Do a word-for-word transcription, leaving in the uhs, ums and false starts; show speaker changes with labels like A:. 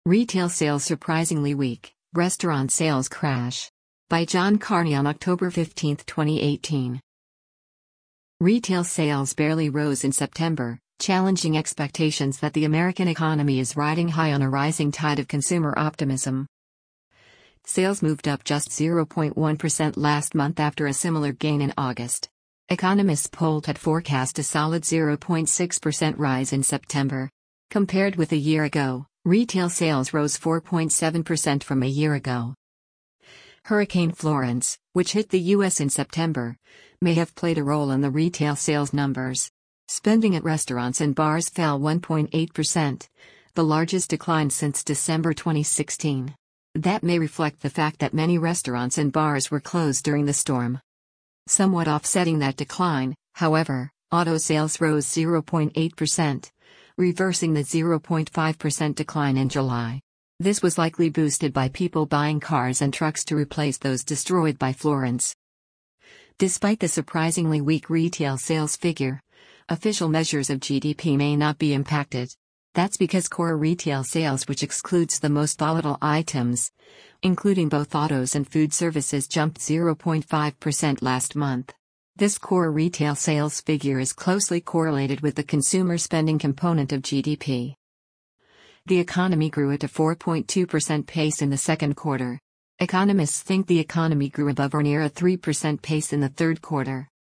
A: Retail sales surprisingly weak, restaurant sales crash. By John Carney on October fifteenth, twenty eighteen. Retail sales barely rose in September, challenging expectations that the American economy is riding high on a rising tide of consumer optimism. Sales moved up just zero point one percent last month after a similar gain in August. Economists polled had forecast a solid zero point six percent rise in September. Compared with a year ago, retail sales rose four point seven percent from a year ago. Hurricane Florence, which hit the U S in September, may have played a role in the retail sales numbers. Spending at restaurants and bars fell one point eight percent, the largest decline since December twenty sixteen. That may reflect the fact that many restaurants and bars were closed during the storm. Somewhat offsetting that decline, however, auto sales rose zero point eight percent, reversing the zero point five percent decline in July. This was likely boosted by people buying cars and trucks to replace those destroyed by Florence. Despite the surprisingly weak retail sales figure, official measures of G D P may not be impacted. That's because core retail sales, which excludes the most volatile items, including both autos and food services, jumped zero point five percent last month. This core retail sales figure is closely correlated with the consumer spending component of G D P. The economy grew at a four point two percent pace in the second quarter. Economists think the economy grew above or near a three percent pace in the third quarter.